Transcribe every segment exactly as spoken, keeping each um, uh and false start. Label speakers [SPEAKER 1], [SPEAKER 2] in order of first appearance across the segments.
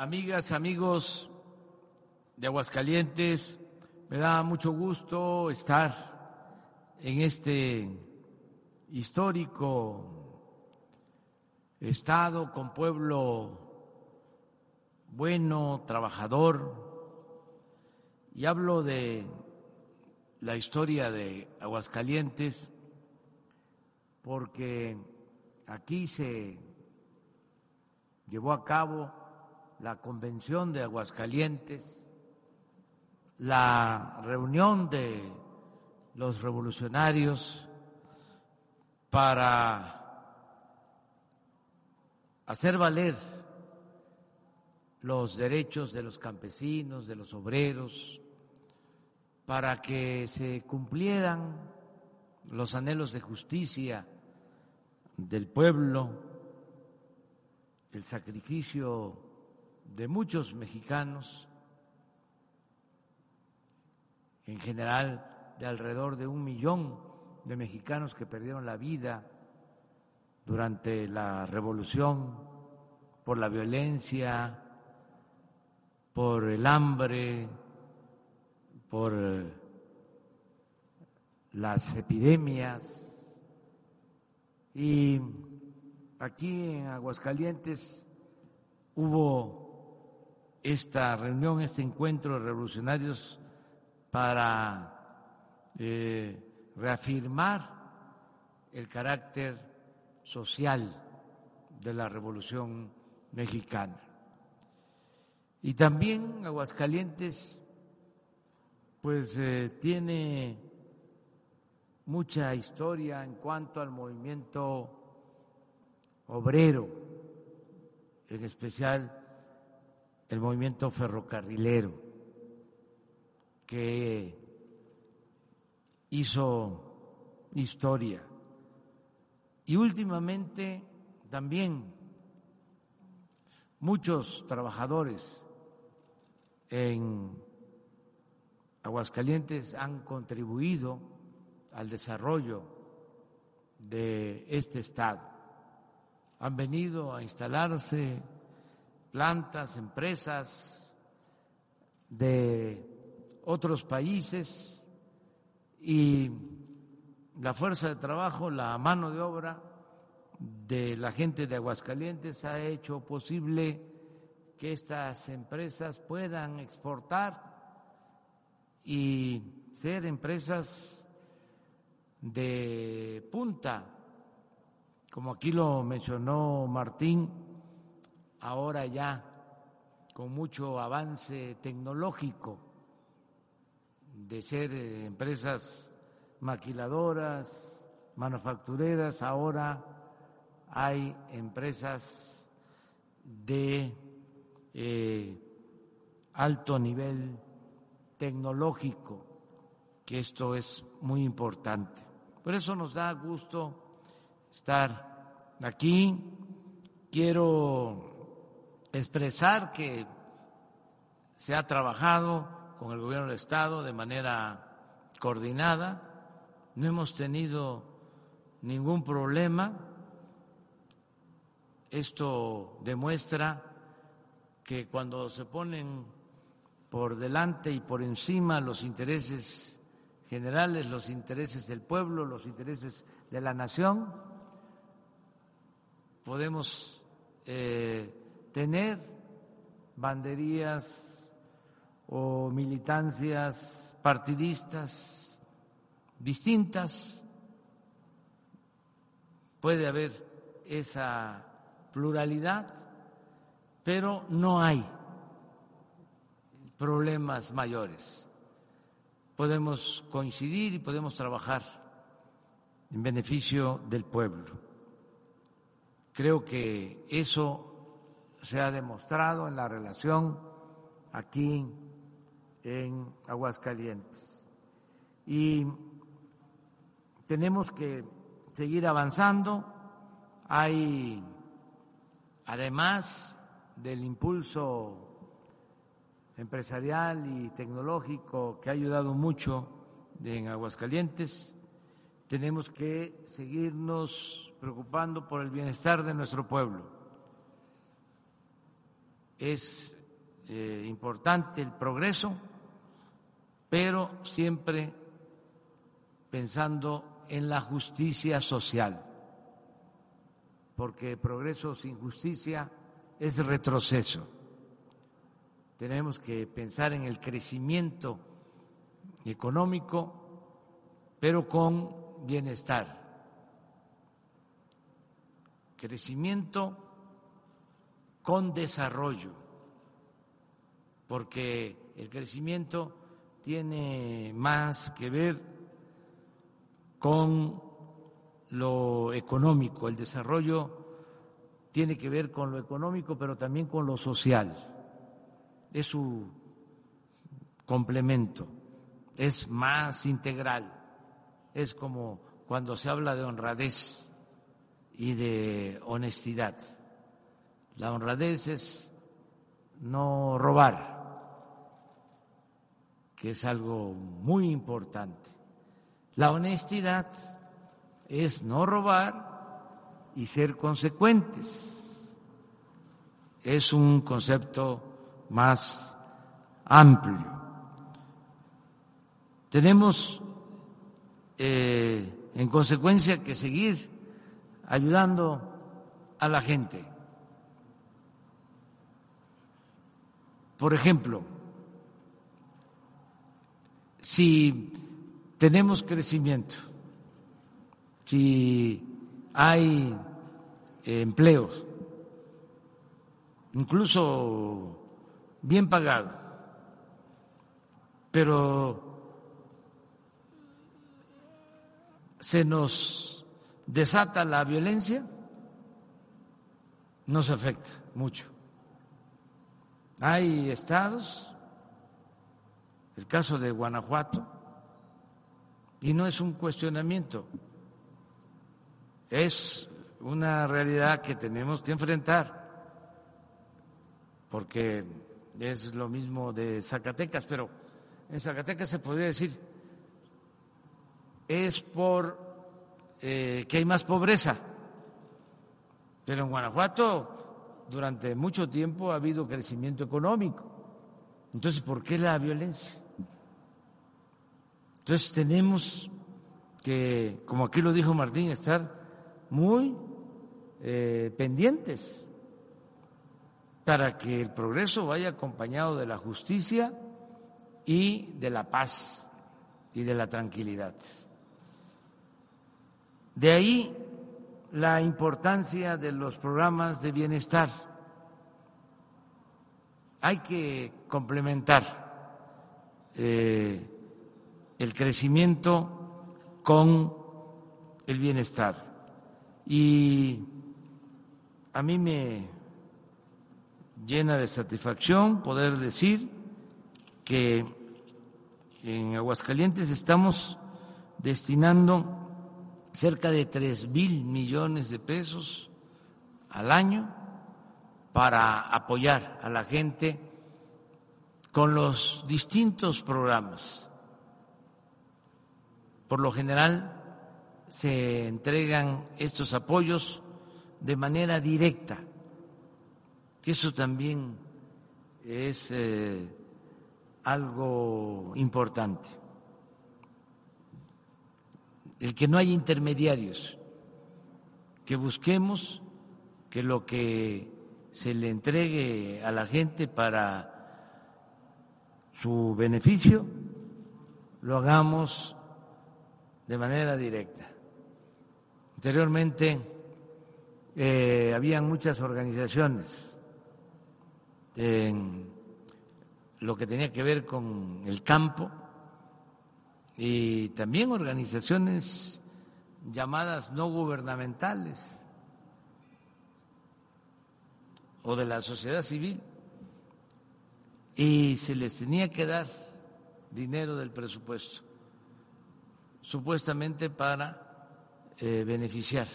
[SPEAKER 1] amigas, amigos de Aguascalientes, me da mucho gusto estar en este histórico estado con pueblo bueno, trabajador, y hablo de la historia de Aguascalientes porque aquí se llevó a cabo la Convención de Aguascalientes, la reunión de los revolucionarios para hacer valer los derechos de los campesinos, de los obreros, para que se cumplieran los anhelos de justicia del pueblo, el sacrificio de muchos mexicanos, en general de alrededor de un millón de mexicanos que perdieron la vida durante la revolución por la violencia, por el hambre, por las epidemias. Y aquí en Aguascalientes hubo esta reunión, este encuentro de revolucionarios para eh, reafirmar el carácter social de la Revolución Mexicana. Y también Aguascalientes pues eh, tiene mucha historia en cuanto al movimiento obrero, en especial el movimiento ferrocarrilero, que hizo historia. Y últimamente también muchos trabajadores en Aguascalientes han contribuido al desarrollo de este estado. Han venido a instalarse plantas, empresas de otros países y la fuerza de trabajo, la mano de obra de la gente de Aguascalientes ha hecho posible que estas empresas puedan exportar y ser empresas de punta, como aquí lo mencionó Martín, ahora ya con mucho avance tecnológico, de ser empresas maquiladoras, manufactureras, ahora hay empresas de eh, alto nivel tecnológico, que esto es muy importante. Por eso nos da gusto estar aquí. Quiero expresar que se ha trabajado con el gobierno del Estado de manera coordinada, no hemos tenido ningún problema. Esto demuestra que cuando se ponen por delante y por encima los intereses generales, los intereses del pueblo, los intereses de la nación, podemos eh, tener banderías o militancias partidistas distintas, puede haber esa pluralidad, pero no hay problemas mayores. Podemos coincidir y podemos trabajar en beneficio del pueblo. Creo que eso se ha demostrado en la relación aquí en Aguascalientes. Y tenemos que seguir avanzando. Hay, además del impulso empresarial y tecnológico que ha ayudado mucho en Aguascalientes, tenemos que seguirnos preocupando por el bienestar de nuestro pueblo. es eh, importante el progreso, pero siempre pensando en la justicia social, porque progreso sin justicia es retroceso. Tenemos que pensar en el crecimiento económico, pero con bienestar. Crecimiento con desarrollo, porque el crecimiento tiene más que ver con lo económico, el desarrollo tiene que ver con lo económico, pero también con lo social. Es su complemento, es más integral. Es como cuando se habla de honradez y de honestidad. La honradez es no robar, que es algo muy importante. La honestidad es no robar y ser consecuentes. Es un concepto más amplio. Tenemos, eh, en consecuencia, que seguir ayudando a la gente. Por ejemplo, si tenemos crecimiento, si hay empleos, incluso bien pagados, pero se nos desata la violencia, nos afecta mucho. Hay estados, el caso de Guanajuato, y no es un cuestionamiento, es una realidad que tenemos que enfrentar, porque es lo mismo de Zacatecas, pero en Zacatecas se podría decir, es por eh, que hay más pobreza, pero en Guanajuato durante mucho tiempo ha habido crecimiento económico. Entonces, ¿por qué la violencia? Entonces tenemos que, como aquí lo dijo Martín, estar muy eh, pendientes para que el progreso vaya acompañado de la justicia y de la paz y de la tranquilidad. De ahí la importancia de los programas de bienestar. Hay que complementar eh, el crecimiento con el bienestar. Y a mí me llena de satisfacción poder decir que en Aguascalientes estamos destinando cerca de tres mil millones de pesos al año para apoyar a la gente con los distintos programas. Por lo general se entregan estos apoyos de manera directa, que eso también es eh, algo importante. El que no haya intermediarios, que busquemos que lo que se le entregue a la gente para su beneficio lo hagamos de manera directa. Anteriormente eh, habían muchas organizaciones en lo que tenía que ver con el campo y también organizaciones llamadas no gubernamentales o de la sociedad civil, y se les tenía que dar dinero del presupuesto supuestamente para eh, beneficiar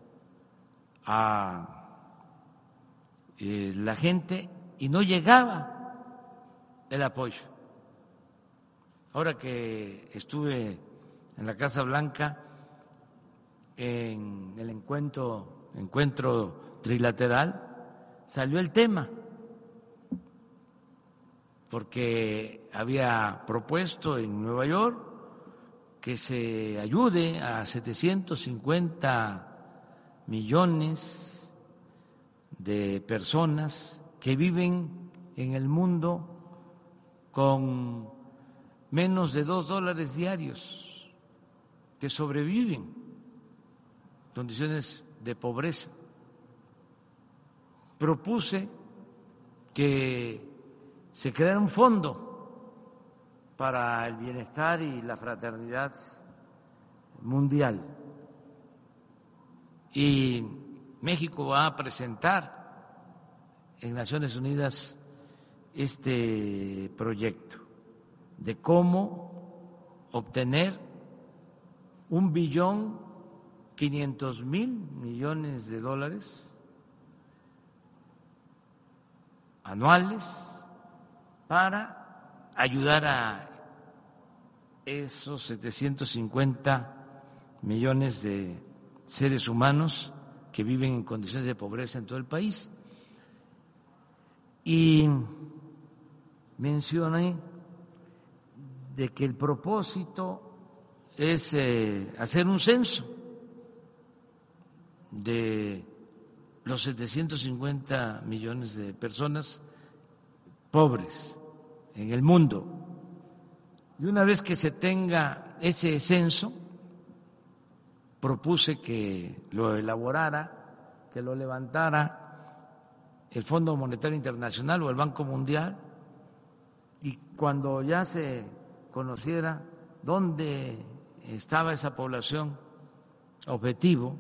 [SPEAKER 1] a eh, la gente, y no llegaba el apoyo. Ahora que estuve en la Casa Blanca en el encuentro, encuentro trilateral, salió el tema porque había propuesto en Nueva York que se ayude a setecientos cincuenta millones de personas que viven en el mundo con menos de dos dólares diarios, que sobreviven en condiciones de pobreza. Propuse que se creara un fondo para el bienestar y la fraternidad mundial. Y México va a presentar en Naciones Unidas este proyecto de cómo obtener un billón quinientos mil millones de dólares anuales para ayudar a esos setecientos cincuenta millones de seres humanos que viven en condiciones de pobreza en todo el país. Y mencioné de que el propósito es eh, hacer un censo de los setecientos cincuenta millones de personas pobres en el mundo. Y una vez que se tenga ese censo, propuse que lo elaborara, que lo levantara el Fondo Monetario Internacional o el Banco Mundial, y cuando ya se conociera dónde estaba esa población objetivo,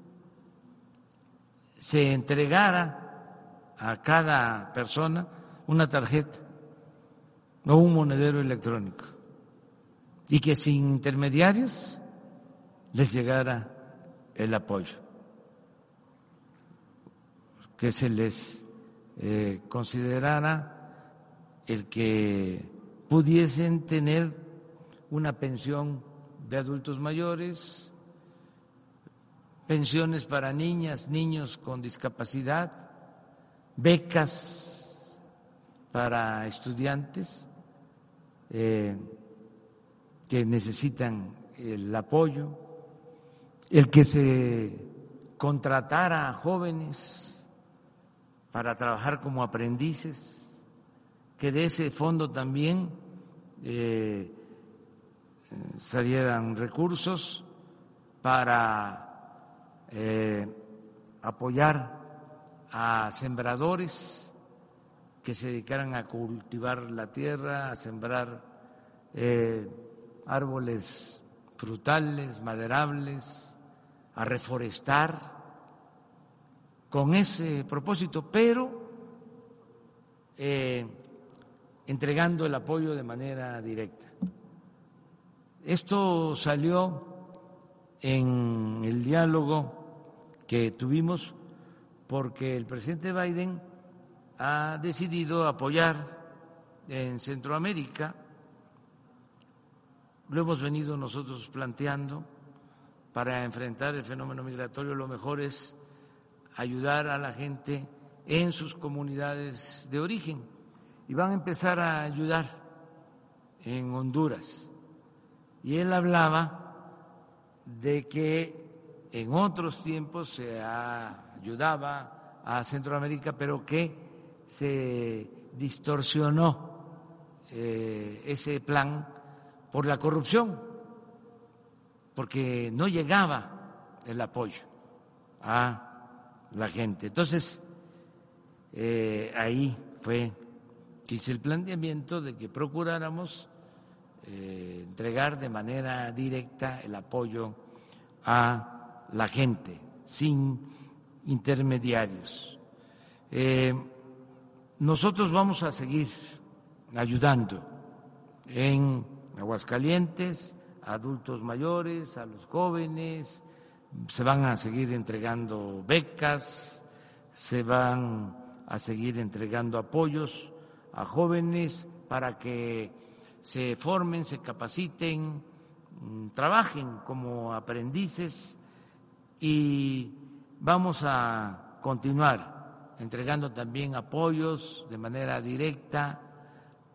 [SPEAKER 1] se entregara a cada persona una tarjeta o un monedero electrónico y que sin intermediarios les llegara el apoyo, que se les eh, considerara el que pudiesen tener una pensión de adultos mayores, pensiones para niñas, niños con discapacidad, becas para estudiantes eh, que necesitan el apoyo, el que se contratara a jóvenes para trabajar como aprendices, que de ese fondo también eh, salieran recursos para eh, apoyar a sembradores que se dedicaran a cultivar la tierra, a sembrar eh, árboles frutales, maderables, a reforestar, con ese propósito, pero eh, entregando el apoyo de manera directa. Esto salió en el diálogo que tuvimos porque el presidente Biden ha decidido apoyar en Centroamérica. Lo hemos venido nosotros planteando. Para enfrentar el fenómeno migratorio, lo mejor es ayudar a la gente en sus comunidades de origen, y van a empezar a ayudar en Honduras. Y él hablaba de que en otros tiempos se ayudaba a Centroamérica, pero que se distorsionó eh, ese plan por la corrupción, porque no llegaba el apoyo a la gente. Entonces, eh, ahí fue que hice el planteamiento de que procuráramos eh, entregar de manera directa el apoyo a la gente, sin intermediarios. Eh, nosotros vamos a seguir ayudando en Aguascalientes, a adultos mayores, a los jóvenes, se van a seguir entregando becas, se van a seguir entregando apoyos a jóvenes para que se formen, se capaciten, trabajen como aprendices, y vamos a continuar entregando también apoyos de manera directa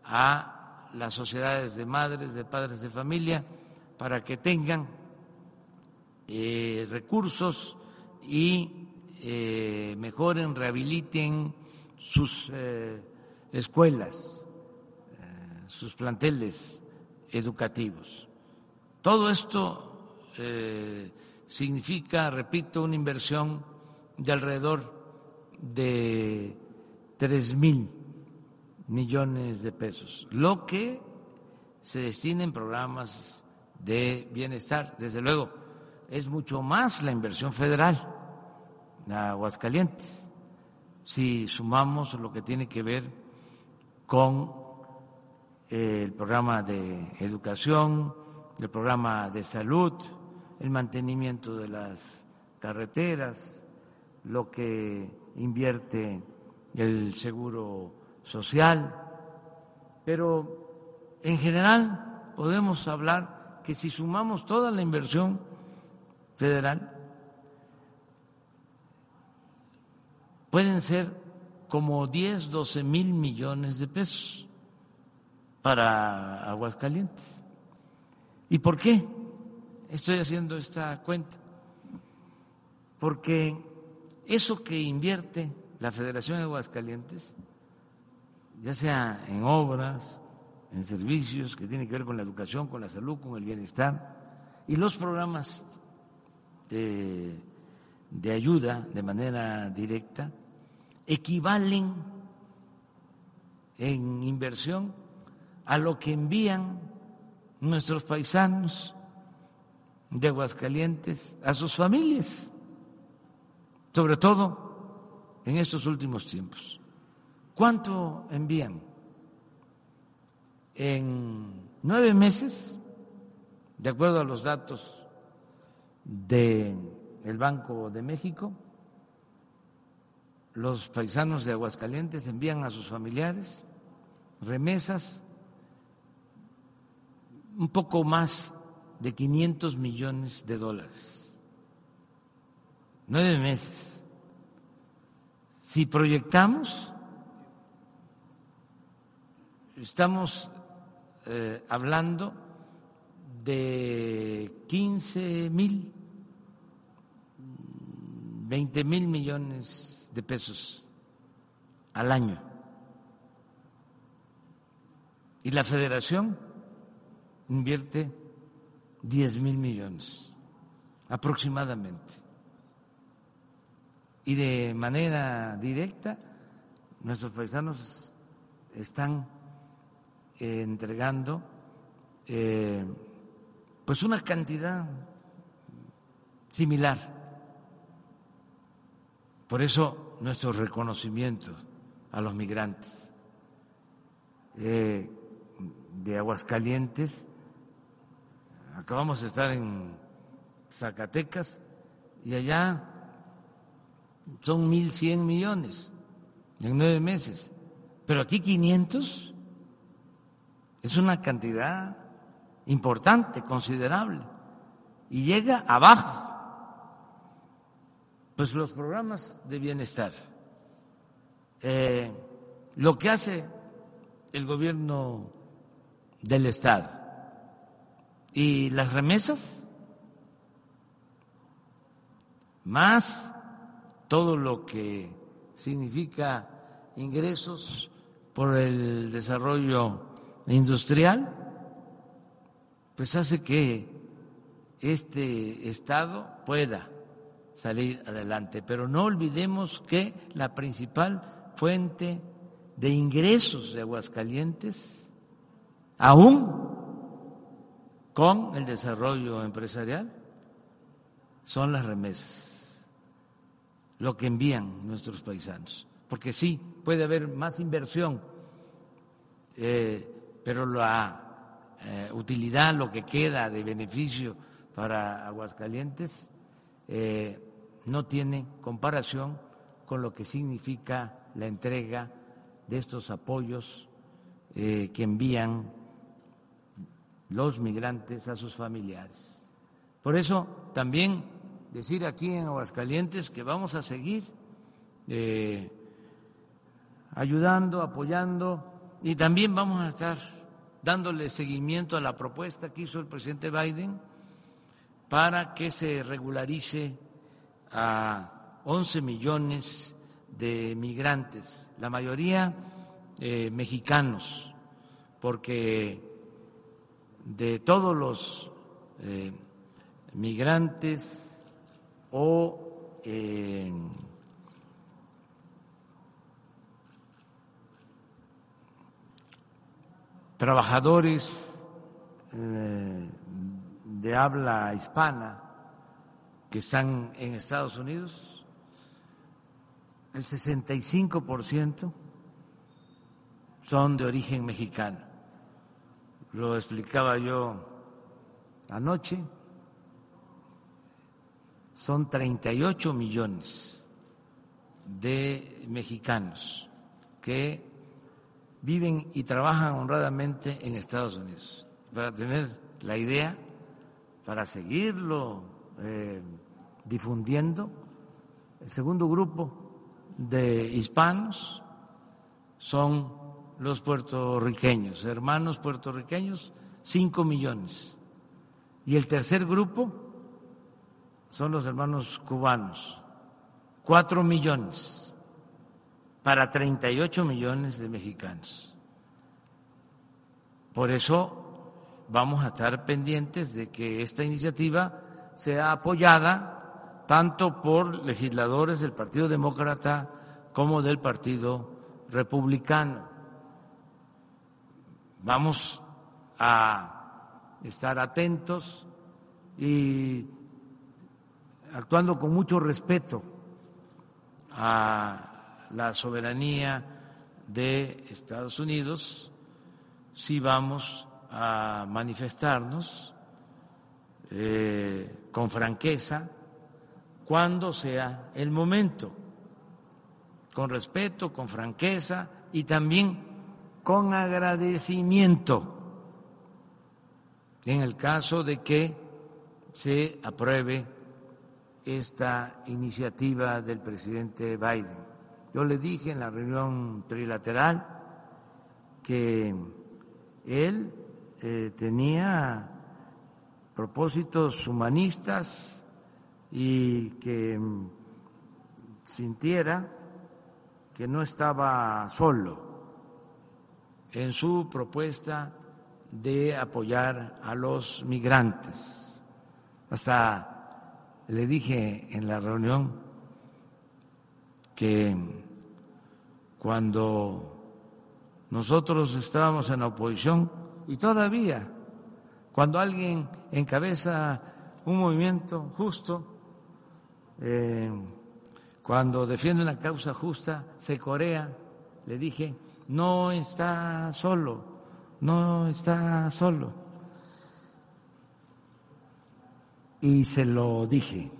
[SPEAKER 1] a las sociedades de madres, de padres de familia, para que tengan eh, recursos y eh, mejoren, rehabiliten sus eh, escuelas, eh, sus planteles educativos. Todo esto eh, significa, repito, una inversión de alrededor de tres mil millones de pesos, lo que se destina en programas de bienestar. Desde luego, es mucho más la inversión federal a Aguascalientes, si sumamos lo que tiene que ver con el programa de educación, el programa de salud, el mantenimiento de las carreteras, lo que invierte el seguro social, pero en general podemos hablar que si sumamos toda la inversión federal, pueden ser como diez, doce mil millones de pesos para Aguascalientes. ¿Y por qué estoy haciendo esta cuenta? Porque eso que invierte la Federación de Aguascalientes, ya sea en obras, en servicios que tienen que ver con la educación, con la salud, con el bienestar, y los programas de, de ayuda de manera directa, equivalen en inversión a lo que envían nuestros paisanos de Aguascalientes a sus familias, sobre todo en estos últimos tiempos. ¿Cuánto envían? En nueve meses, de acuerdo a los datos del Banco de México, los paisanos de Aguascalientes envían a sus familiares remesas un poco más de quinientos millones de dólares. Nueve meses. Si proyectamos, estamos eh, hablando de quince mil, veinte mil millones de pesos al año. Y la Federación invierte diez mil millones aproximadamente. Y de manera directa, nuestros paisanos están eh, entregando eh, pues una cantidad similar. Por eso nuestro reconocimiento a los migrantes eh, de Aguascalientes. Acabamos de estar en Zacatecas y allá son mil cien millones en nueve meses, pero aquí quinientos es una cantidad importante, considerable, y llega abajo. Pues los programas de bienestar, eh, lo que hace el gobierno del Estado y las remesas, más todo lo que significa ingresos por el desarrollo industrial, pues hace que este Estado pueda salir adelante. Pero no olvidemos que la principal fuente de ingresos de Aguascalientes, aún con el desarrollo empresarial, son las remesas, lo que envían nuestros paisanos. Porque sí, puede haber más inversión, eh, pero la eh, utilidad, lo que queda de beneficio para Aguascalientes, eh, no tiene comparación con lo que significa la entrega de estos apoyos eh, que envían los migrantes a sus familiares. Por eso también decir aquí en Aguascalientes que vamos a seguir eh, ayudando, apoyando y también vamos a estar dándole seguimiento a la propuesta que hizo el presidente Biden para que se regularice a once millones de migrantes, la mayoría eh, mexicanos, porque de todos los eh, migrantes o eh, trabajadores eh, de habla hispana que están en Estados Unidos, el sesenta y cinco por ciento son de origen mexicano. Lo explicaba yo anoche, son treinta y ocho millones de mexicanos que viven y trabajan honradamente en Estados Unidos. Para tener la idea, para seguirlo eh, difundiendo, el segundo grupo de hispanos son los puertorriqueños, hermanos puertorriqueños, cinco millones. Y el tercer grupo son los hermanos cubanos, cuatro millones, para treinta y ocho millones de mexicanos. Por eso vamos a estar pendientes de que esta iniciativa sea apoyada tanto por legisladores del Partido Demócrata como del Partido Republicano. Vamos a estar atentos y actuando con mucho respeto a la soberanía de Estados Unidos, sí vamos a manifestarnos eh, con franqueza cuando sea el momento, con respeto, con franqueza y también con agradecimiento en el caso de que se apruebe esta iniciativa del presidente Biden. Yo le dije en la reunión trilateral que él eh, tenía propósitos humanistas y que sintiera que no estaba solo en su propuesta de apoyar a los migrantes. Hasta le dije en la reunión que cuando nosotros estábamos en la oposición, y todavía cuando alguien encabeza un movimiento justo, eh, cuando defiende una causa justa, se corea, le dije, no está solo, no está solo. Y se lo dije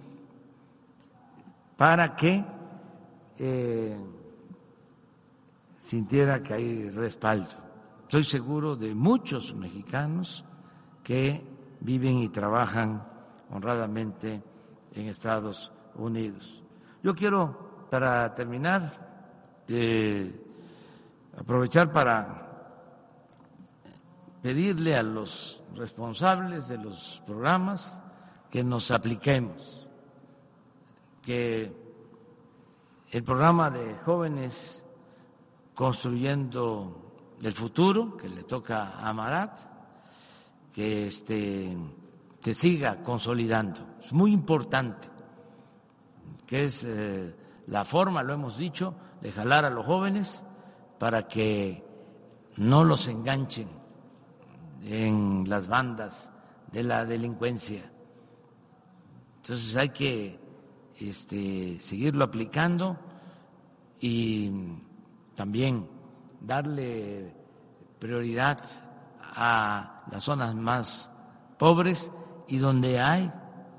[SPEAKER 1] para que eh, sintiera que hay respaldo. Estoy seguro de muchos mexicanos que viven y trabajan honradamente en Estados Unidos. Yo quiero, para terminar, eh, aprovechar para pedirle a los responsables de los programas que nos apliquemos, que el programa de jóvenes construyendo el futuro, que le toca a Marat, que este, se siga consolidando. Es muy importante, que es eh, la forma, lo hemos dicho, de jalar a los jóvenes para que no los enganchen en las bandas de la delincuencia. Entonces hay que este, seguirlo aplicando y también darle prioridad a las zonas más pobres y donde hay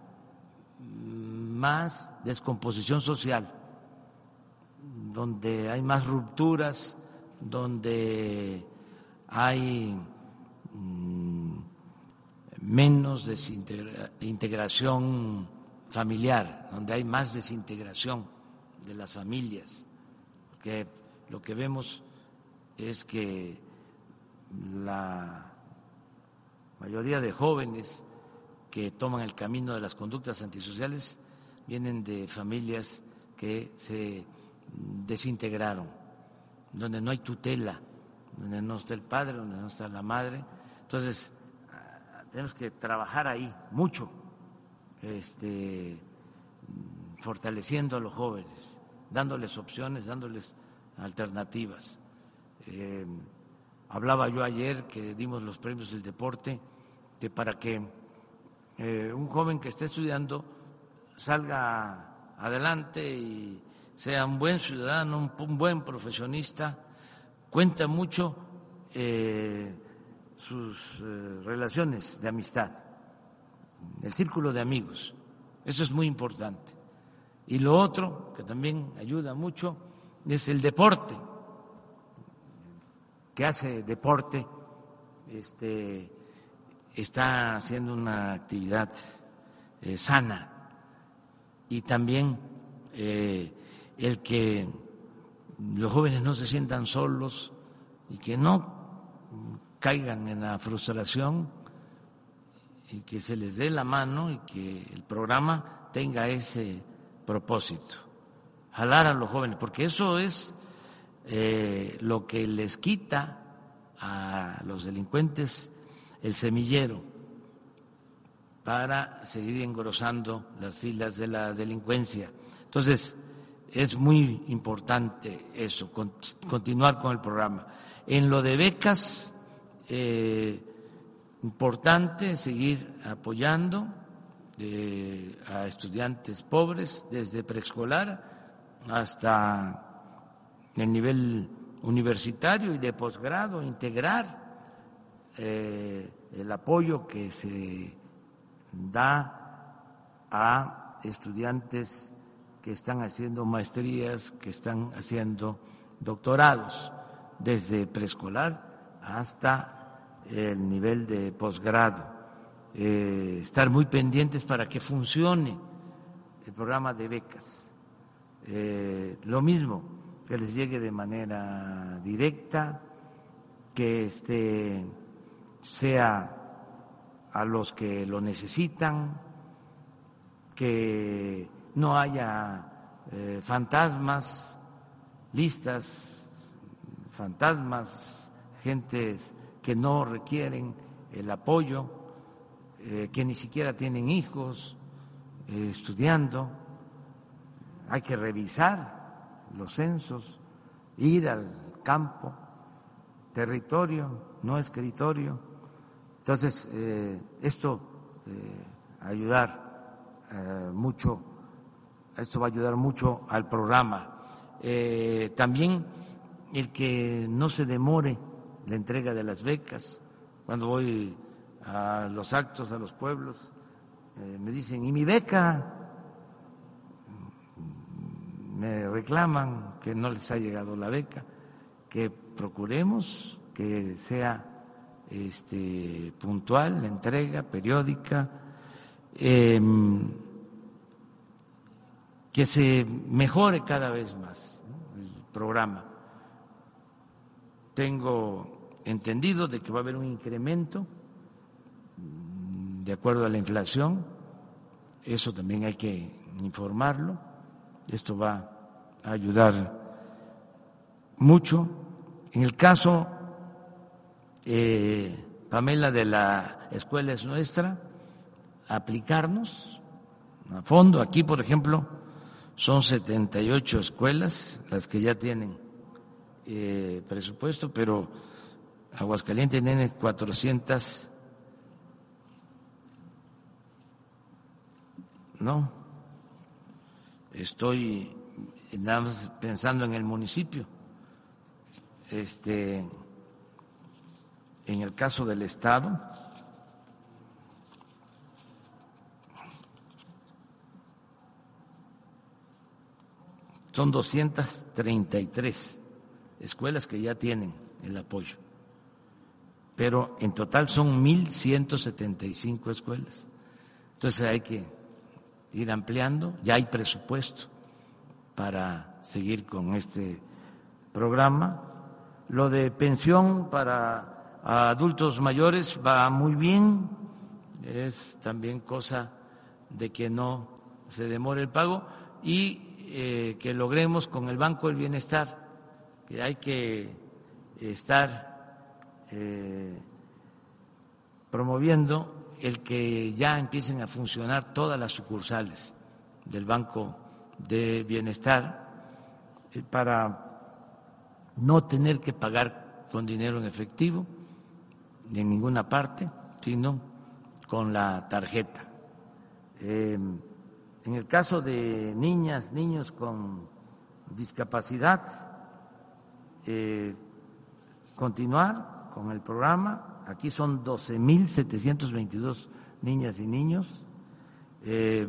[SPEAKER 1] más descomposición social, donde hay más rupturas, donde hay menos desintegración familiar, donde hay más desintegración de las familias, porque lo que vemos es que la mayoría de jóvenes que toman el camino de las conductas antisociales vienen de familias que se desintegraron, donde no hay tutela, donde no está el padre, donde no está la madre. Entonces, tenemos que trabajar ahí mucho, este, fortaleciendo a los jóvenes, dándoles opciones, dándoles alternativas. Eh, hablaba yo ayer que dimos los premios del deporte, que para que eh, un joven que esté estudiando salga adelante y sea un buen ciudadano, un, un buen profesionista, cuenta mucho eh, sus eh, relaciones de amistad, el círculo de amigos. Eso es muy importante. Y lo otro, que también ayuda mucho, es el deporte. Que hace deporte este, está haciendo una actividad eh, sana. Y también eh, el que los jóvenes no se sientan solos y que no caigan en la frustración y que se les dé la mano y que el programa tenga ese propósito, jalar a los jóvenes, porque eso es eh, lo que les quita a los delincuentes el semillero para seguir engrosando las filas de la delincuencia. Entonces, es muy importante eso, continuar con el programa. En lo de becas, eh, importante seguir apoyando eh, a estudiantes pobres desde preescolar hasta el nivel universitario y de posgrado, integrar eh, el apoyo que se da a estudiantes que están haciendo maestrías, que están haciendo doctorados, desde preescolar hasta el nivel de posgrado. Eh, estar muy pendientes para que funcione el programa de becas. Eh, lo mismo, que les llegue de manera directa, que este sea a los que lo necesitan, que no haya eh, fantasmas, listas, fantasmas, gentes que no requieren el apoyo, eh, que ni siquiera tienen hijos eh, estudiando. Hay que revisar los censos, ir al campo, territorio, no escritorio. Entonces, eh, esto eh, ayudar eh, mucho, esto va a ayudar mucho al programa. Eh, también el que no se demore la entrega de las becas. Cuando voy a los actos, a los pueblos, eh, me dicen, ¿y mi beca? Me reclaman que no les ha llegado la beca, que procuremos que sea este, puntual la entrega, periódica, eh, que se mejore cada vez más, ¿no?, el programa. Tengo entendido de que va a haber un incremento de acuerdo a la inflación, eso también hay que informarlo, esto va a ayudar mucho. En el caso, eh, Pamela, de la escuela es nuestra, aplicarnos a fondo. Aquí, por ejemplo, son setenta y ocho escuelas las que ya tienen eh, presupuesto, pero Aguascalientes tiene cuatrocientas, no, estoy nada más pensando en el municipio. Este, en el caso del Estado, son doscientas treinta y tres escuelas que ya tienen el apoyo, pero en total son mil ciento setenta y cinco escuelas. Entonces hay que ir ampliando, ya hay presupuesto para seguir con este programa. Lo de pensión para a adultos mayores va muy bien, es también cosa de que no se demore el pago y eh, que logremos con el Banco del Bienestar, que hay que estar eh, promoviendo el que ya empiecen a funcionar todas las sucursales del Banco de Bienestar eh, para no tener que pagar con dinero en efectivo ni en ninguna parte, sino con la tarjeta. Eh, en el caso de niñas, niños con discapacidad, eh, continuar con el programa. Aquí son doce mil setecientos veintidós niñas y niños. Eh,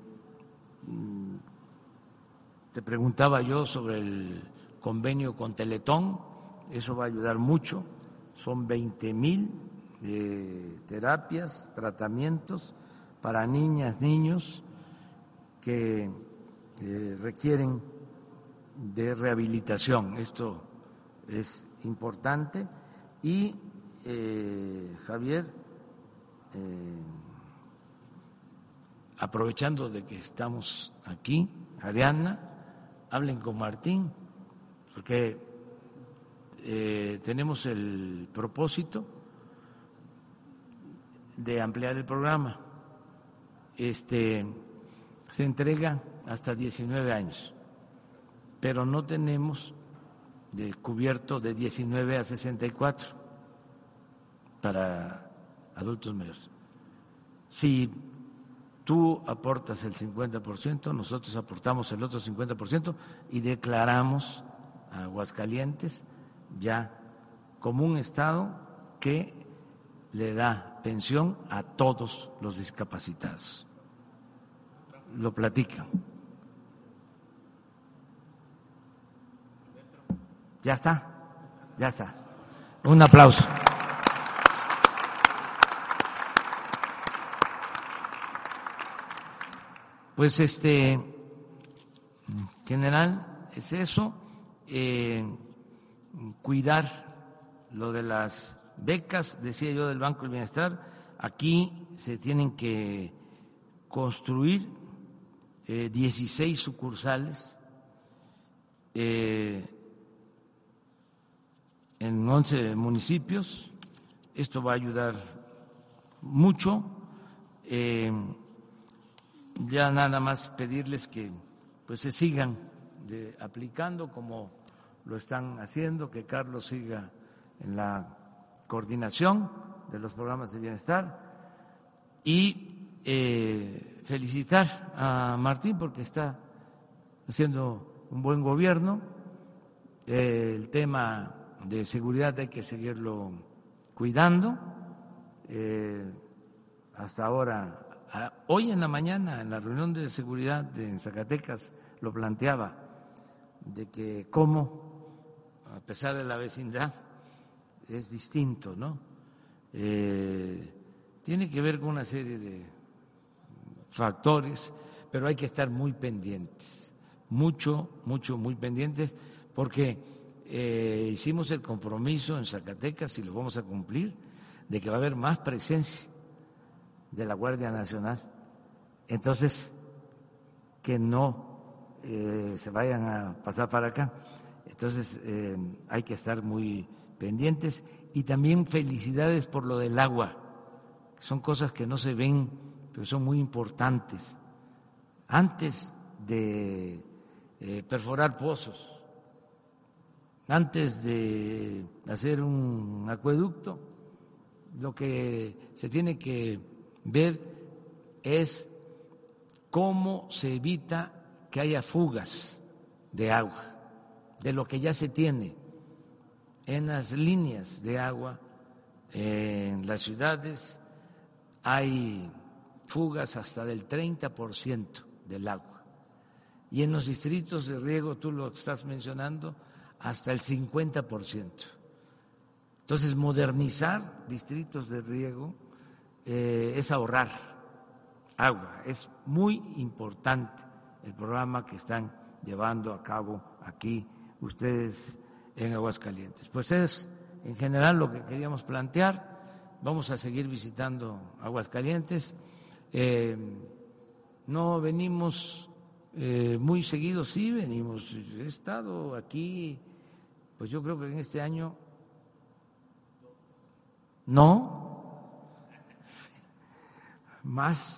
[SPEAKER 1] te preguntaba yo sobre el convenio con Teletón, eso va a ayudar mucho. Son veinte mil eh, terapias, tratamientos para niñas, niños que eh, requieren de rehabilitación. Esto es importante. Y eh, Javier, eh, aprovechando de que estamos aquí, Ariana, hablen con Martín, porque Eh, tenemos el propósito de ampliar el programa. Este se entrega hasta diecinueve años, pero no tenemos de cubierto de diecinueve a sesenta y cuatro para adultos mayores. Si tú aportas el cincuenta por ciento, nosotros aportamos el otro cincuenta por ciento y declaramos a Aguascalientes ya como un estado que le da pensión a todos los discapacitados. Lo platican. Ya está, ya está. Un aplauso. Pues este, general, es eso. Eh, cuidar lo de las becas, decía yo, del Banco del Bienestar. Aquí se tienen que construir eh, dieciséis sucursales eh, en once municipios. Esto va a ayudar mucho. Eh, ya nada más pedirles que pues se sigan de, aplicando como lo están haciendo, que Carlos siga en la coordinación de los programas de bienestar y eh, felicitar a Martín porque está haciendo un buen gobierno. Eh, el tema de seguridad hay que seguirlo cuidando. Eh, hasta ahora, a, hoy en la mañana, en la reunión de seguridad de en Zacatecas, lo planteaba, de que cómo a pesar de la vecindad, es distinto, ¿no? Eh, tiene que ver con una serie de factores, pero hay que estar muy pendientes, mucho, mucho, muy pendientes, porque eh, hicimos el compromiso en Zacatecas, y lo vamos a cumplir, de que va a haber más presencia de la Guardia Nacional. Entonces, que no eh, se vayan a pasar para acá. Entonces, eh, hay que estar muy pendientes y también felicidades por lo del agua. Son cosas que no se ven, pero son muy importantes. Antes de eh, perforar pozos, antes de hacer un acueducto, lo que se tiene que ver es cómo se evita que haya fugas de agua, de lo que ya se tiene en las líneas de agua. En las ciudades hay fugas hasta del treinta por ciento del agua, y en los distritos de riego, tú lo estás mencionando, hasta el cincuenta por ciento. Entonces, modernizar distritos de riego eh, es ahorrar agua. Es muy importante el programa que están llevando a cabo aquí ustedes en Aguascalientes. Pues es en general lo que queríamos plantear. Vamos a seguir visitando Aguascalientes. Eh, no venimos eh, muy seguido, sí venimos. He estado aquí, pues yo creo que en este año no, más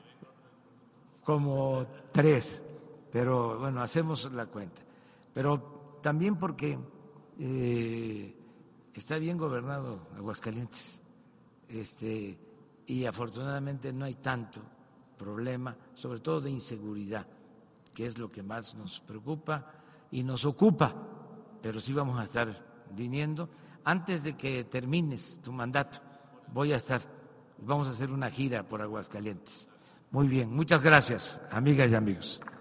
[SPEAKER 1] como tres, pero bueno, hacemos la cuenta. Pero también porque eh, está bien gobernado Aguascalientes, este, y afortunadamente no hay tanto problema, sobre todo de inseguridad, que es lo que más nos preocupa y nos ocupa, pero sí vamos a estar viniendo. Antes de que termines tu mandato, voy a estar, vamos a hacer una gira por Aguascalientes. Muy bien, muchas gracias, amigas y amigos.